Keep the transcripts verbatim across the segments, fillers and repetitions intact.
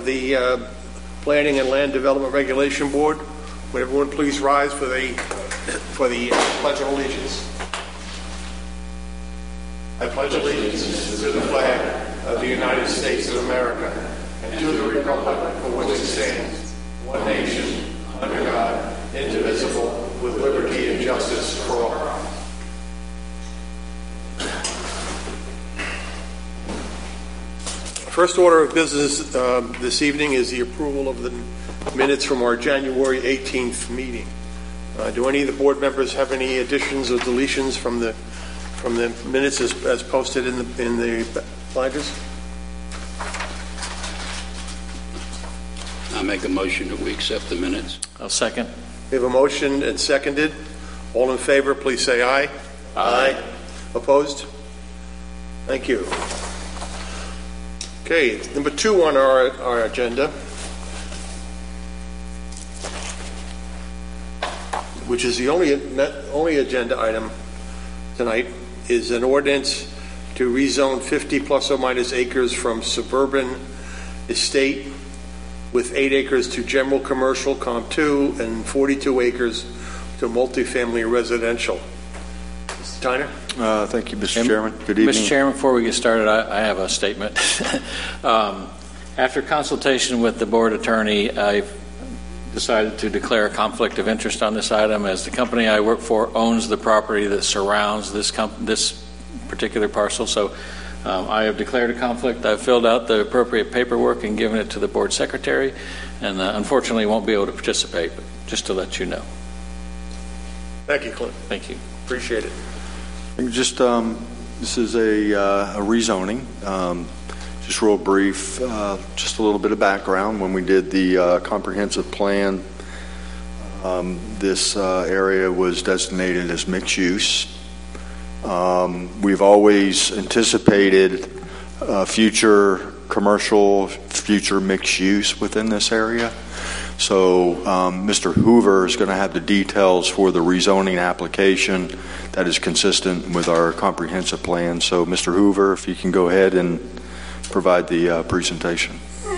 of the uh, Planning and Land Development Regulation Board. Would everyone please rise for the for the Pledge of Allegiance? I pledge allegiance to the flag of the United States of America and to the republic for which it stands, one nation, under God, indivisible, with liberty and justice for all. First order of business uh, this evening is the approval of the minutes from our January eighteenth meeting. Uh, do any of the board members have any additions or deletions from the from the minutes as, as posted in the in the binders? I make a motion that we accept the minutes. I'll second. We have a motion and seconded. All in favor, please say aye. Aye. Aye. Opposed? Thank you. Okay, number two on our, our agenda, which is the only only agenda item tonight, is an ordinance to rezone fifty plus or minus acres from suburban estate with eight acres to general commercial, Com two, and forty-two acres to multifamily residential. Mister Tyner? Uh, thank you, Mister Chairman. Good evening. Mister Chairman, before we get started, I, I have a statement. um, after consultation with the board attorney, I've decided to declare a conflict of interest on this item, as the company I work for owns the property that surrounds this comp- this particular parcel. So um, I have declared a conflict. I've filled out the appropriate paperwork and given it to the board secretary, and uh, unfortunately won't be able to participate, but just to let you know. Thank you, Clint. Thank you. Appreciate it. Just um, this is a, uh, a rezoning. Um, just real brief, uh, just a little bit of background. When we did the uh, comprehensive plan, um, this uh, area was designated as mixed use. Um, we've always anticipated uh, future commercial, future mixed use within this area. So um, Mister Hoover is going to have the details for the rezoning application that is consistent with our comprehensive plan. So Mister Hoover, if you can go ahead and provide the uh, presentation.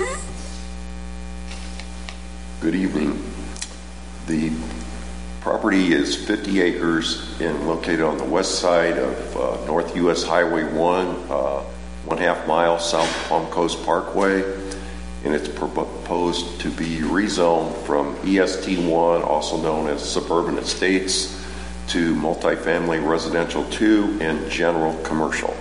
Good evening. The property is fifty acres and located on the west side of uh, North U S Highway one, uh, one half mile south of Palm Coast Parkway. And it's proposed to be rezoned from E S T one, also known as Suburban Estates, to multifamily residential two and general commercial.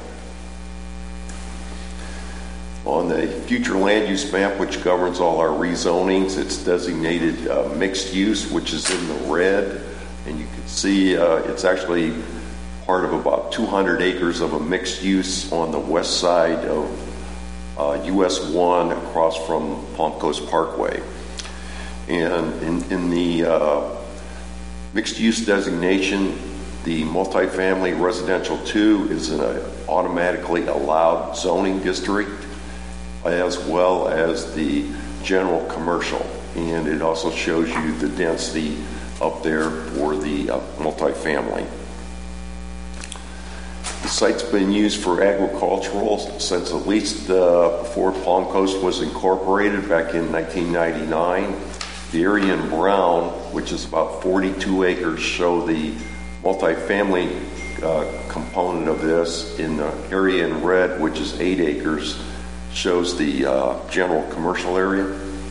On the future land use map, which governs all our rezonings, it's designated uh, mixed use, which is in the red. And you can see uh, it's actually part of about two hundred acres of a mixed use on the west side of Uh, U S one across from Palm Coast Parkway. And in, in the uh, mixed use designation, the multifamily residential two is an automatically allowed zoning district, as well as the general commercial. And it also shows you the density up there for the uh, multifamily. The site's been used for agricultural since at least uh, before Palm Coast was incorporated back in nineteen ninety-nine. The area in brown, which is about forty-two acres, show the multifamily uh, component of this. In the area in red, which is eight acres, shows the uh, general commercial area.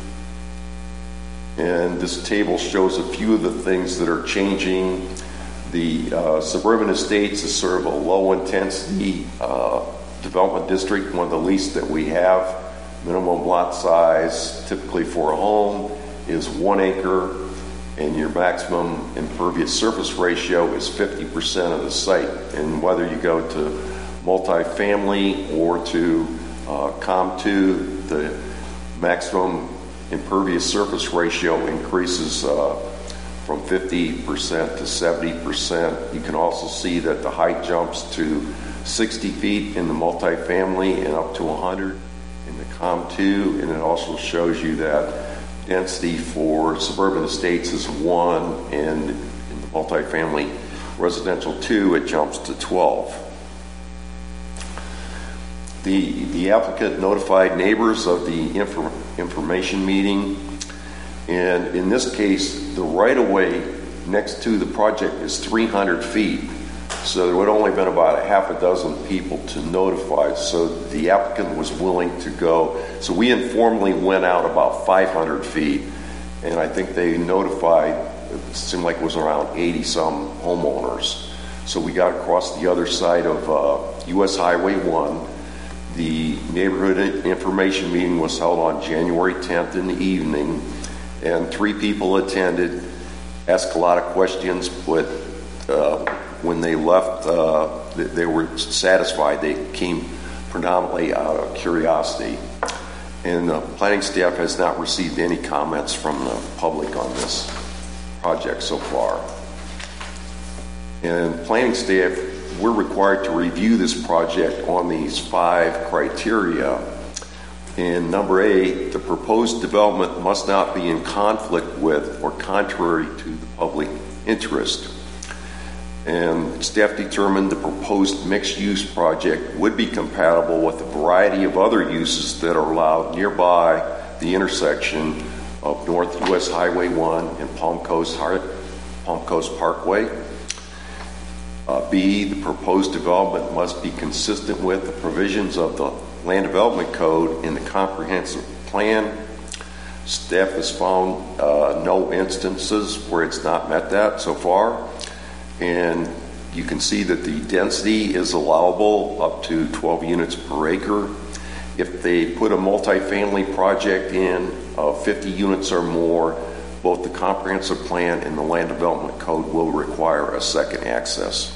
And this table shows a few of the things that are changing. The uh, Suburban Estates is sort of a low-intensity uh, development district, one of the least that we have. Minimum lot size, typically for a home, is one acre, and your maximum impervious surface ratio is fifty percent of the site. And whether you go to multifamily or to uh, Com two, the maximum impervious surface ratio increases uh, from fifty percent to seventy percent. You can also see that the height jumps to sixty feet in the multifamily and up to one hundred in the Com two, and it also shows you that density for Suburban Estates is one, and in the multifamily residential two, it jumps to twelve. The, the applicant notified neighbors of the infor- information meeting, and in this case, the right-of-way next to the project is three hundred feet. So there would only been about a half a dozen people to notify, so the applicant was willing to go. So we informally went out about five hundred feet, and I think they notified, it seemed like it was around eighty some homeowners. So we got across the other side of uh, U S Highway one. The neighborhood information meeting was held on January tenth in the evening, and three people attended, asked a lot of questions, but uh, when they left, uh, they were satisfied. They came predominantly out of curiosity. And the planning staff has not received any comments from the public on this project so far. And planning staff, we're required to review this project on these five criteria. And number eight, the proposed development must not be in conflict with or contrary to the public interest. And staff determined the proposed mixed-use project would be compatible with a variety of other uses that are allowed nearby the intersection of North U S Highway one and Palm Coast, Palm Coast Parkway. Uh, B, the proposed development must be consistent with the provisions of the Land Development Code in the comprehensive plan. Staff has found uh, no instances where it's not met that so far. And you can see that the density is allowable up to twelve units per acre. If they put a multifamily project in of fifty units or more, both the comprehensive plan and the land development code will require a second access.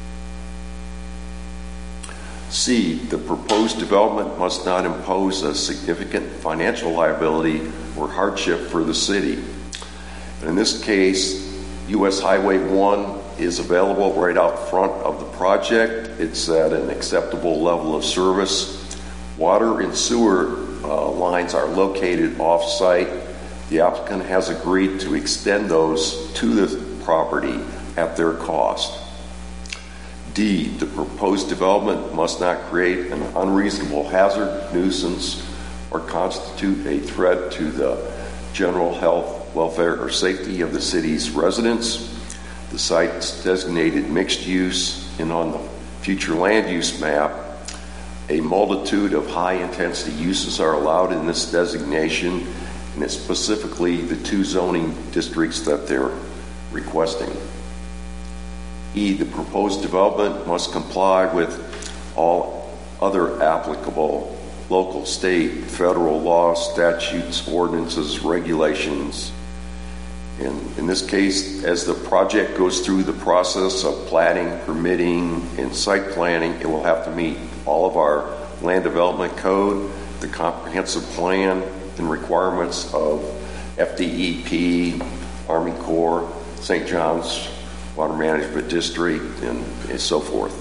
C, the proposed development must not impose a significant financial liability or hardship for the city. And in this case, U S Highway one is available right out front of the project. It's at an acceptable level of service. Water and sewer uh, lines are located off-site. The applicant has agreed to extend those to the property at their cost. D, the proposed development must not create an unreasonable hazard, nuisance, or constitute a threat to the general health, welfare, or safety of the city's residents. The site's designated mixed use, and on the future land use map, a multitude of high-intensity uses are allowed in this designation, and it's specifically the two zoning districts that they're requesting. E, the proposed development must comply with all other applicable local, state, federal laws, statutes, ordinances, regulations. And in this case, as the project goes through the process of platting, permitting, and site planning, it will have to meet all of our land development code, the comprehensive plan, and requirements of F D E P, Army Corps, Saint John's Water Management District, and, and so forth.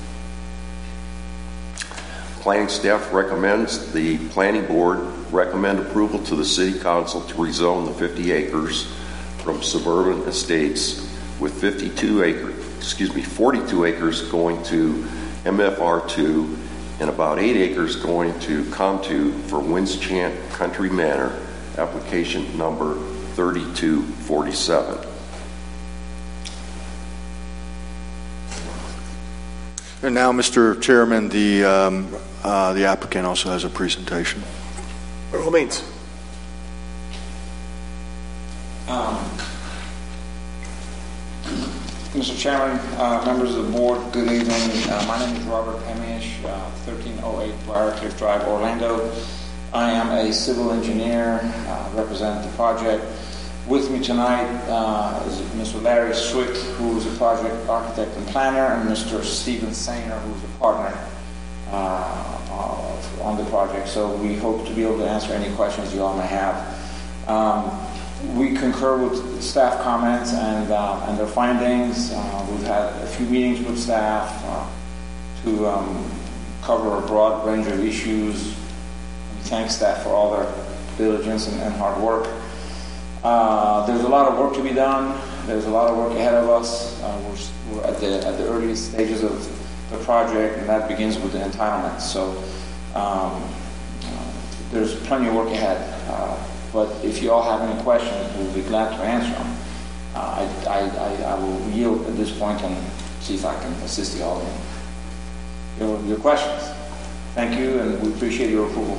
Planning staff recommends the planning board recommend approval to the city council to rezone the fifty acres from suburban estates, with fifty-two acres, excuse me, forty-two acres going to M F R two and about eight acres going to COM two for Windschant Country Manor, application number thirty-two forty-seven. And now, Mister Chairman, the um, uh, the applicant also has a presentation. By all means. Um, Mister Chairman, uh, members of the board, good evening. Uh, my name is Robert Hemish, uh, thirteen oh eight Briarcliff Drive, Orlando. I am a civil engineer, uh, represent the project. With me tonight uh, is Mister Larry Swick, who is a project architect and planner, and Mister Stephen Sainer, who is a partner uh, on the project. So we hope to be able to answer any questions you all may have. Um, We concur with staff comments and uh, and their findings. Uh, we've had a few meetings with staff uh, to um, cover a broad range of issues. We thank staff for all their diligence and, and hard work. Uh, there's a lot of work to be done. There's a lot of work ahead of us. Uh, we're, we're at the at the earliest stages of the project, and that begins with the entitlements. So um, uh, there's plenty of work ahead. Uh, but if you all have any questions, we'll be glad to answer them. Uh, I, I, I, I will yield at this point and see if I can assist you all in your, your questions. Thank you, and we appreciate your approval.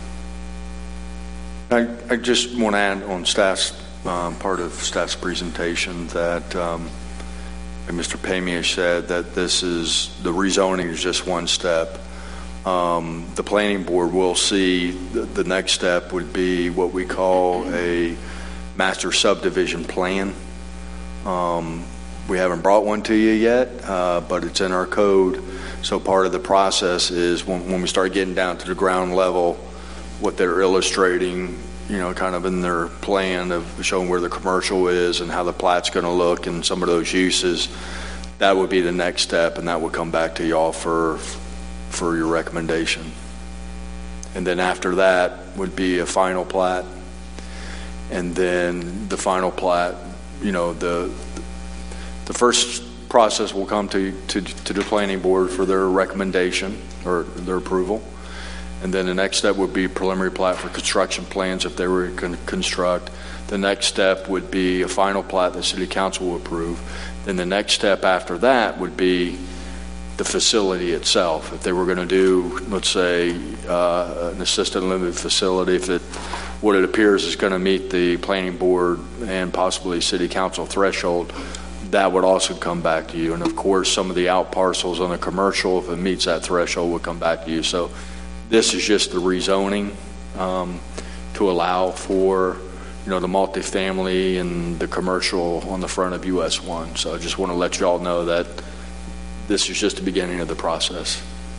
I, I just want to add on staff's um, part of staff's presentation that um, Mister Pamish said that this is the rezoning is just one step. Um, the planning board will see the, the next step would be what we call a master subdivision plan. Um, we haven't brought one to you yet, uh, but it's in our code. So part of the process is when, when we start getting down to the ground level, what they're illustrating, you know, kind of in their plan of showing where the commercial is and how the plat's going to look and some of those uses, that would be the next step, and that would come back to y'all for for your recommendation. And then after that would be a final plat, and then the final plat, you know, the the first process will come to to, to the planning board for their recommendation or their approval. And then the next step would be preliminary plat for construction plans if they were going to construct. The next step would be a final plat that city council will approve. Then the next step after that would be the facility itself. If they were going to do, let's say, uh, an assisted living facility, if it, what it appears is going to meet the planning board and possibly city council threshold, that would also come back to you. And of course, some of the out parcels on the commercial, if it meets that threshold, would come back to you. So this is just the rezoning um, to allow for, you know, the multifamily and the commercial on the front of U S one. So I just want to let you all know that this is just the beginning of the process.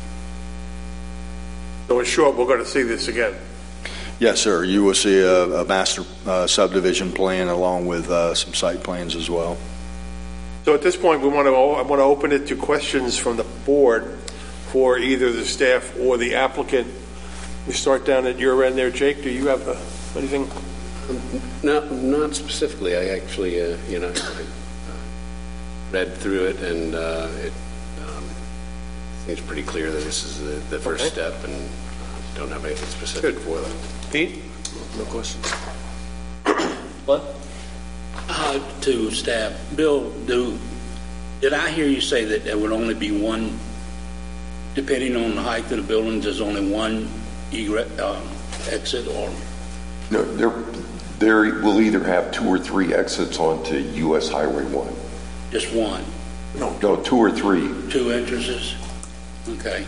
So in short, we're going to see this again. Yes, sir. You will see a, a master uh, subdivision plan along with uh, some site plans as well. So at this point, we want to, I want to open it to questions from the board for either the staff or the applicant. We start down at your end there, Jake. Do you have uh, anything? No, not specifically. I actually, uh, you know, I uh, read through it, and uh, it um, seems pretty clear that this is the, the first Okay. step, and don't have anything specific Good. for them. Pete? No questions. What? Uh, to staff, Bill, do, did I hear you say that there would only be one, depending on the height of the buildings, there's only one egret, um, exit, or? No, there, there will either have two or three exits onto U S Highway one. Just one? No, two or three. Two entrances? Okay.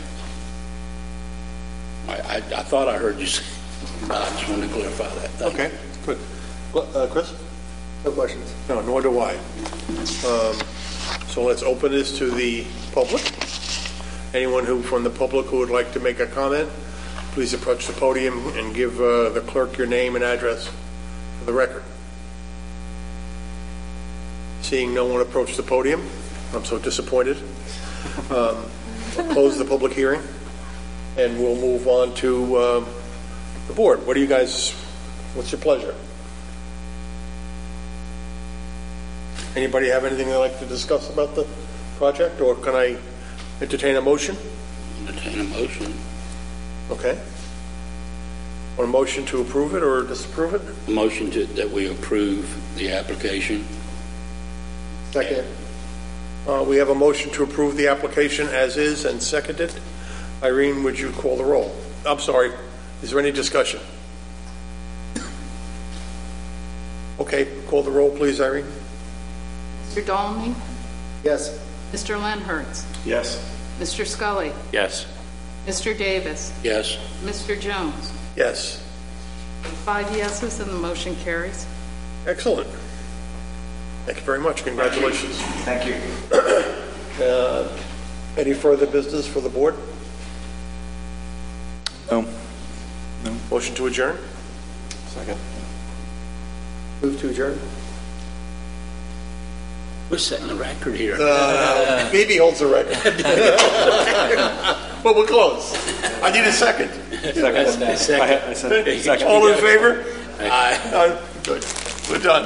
I, I, I thought I heard you say, but I just wanted to clarify that. Thank you. Okay, good. Well, uh, Chris? No questions. No, nor do I. Um, so let's open this to the public. Anyone who from the public who would like to make a comment, please approach the podium and give uh, the clerk your name and address for the record. Seeing no one approach the podium, I'm so disappointed. Um, I'll close the public hearing, and we'll move on to um, the board. What do you guys, what's your pleasure? Anybody have anything they'd like to discuss about the project, or can I entertain a motion? Entertain a motion. Okay. Want a motion to approve it or disapprove it? A motion to, that we approve the application. Second. Uh, we have a motion to approve the application as is and seconded. Irene, would you call the roll? I'm sorry. Is there any discussion? Okay, call the roll, please, Irene. Mister Dolney, Yes. Mister Lenhertz, Yes. Mister Scully, Yes. Mister Davis, Yes. Mister Jones. Yes. Five yeses and the motion carries. Excellent. Thank you very much. Congratulations. Thank you. Uh, any further business for the board? No. Motion to adjourn? Second. Move to adjourn. We're setting the record here. Uh, Phoebe holds the record. But we're close. I need a second. Second. All in favor? Aye. Good. We're done.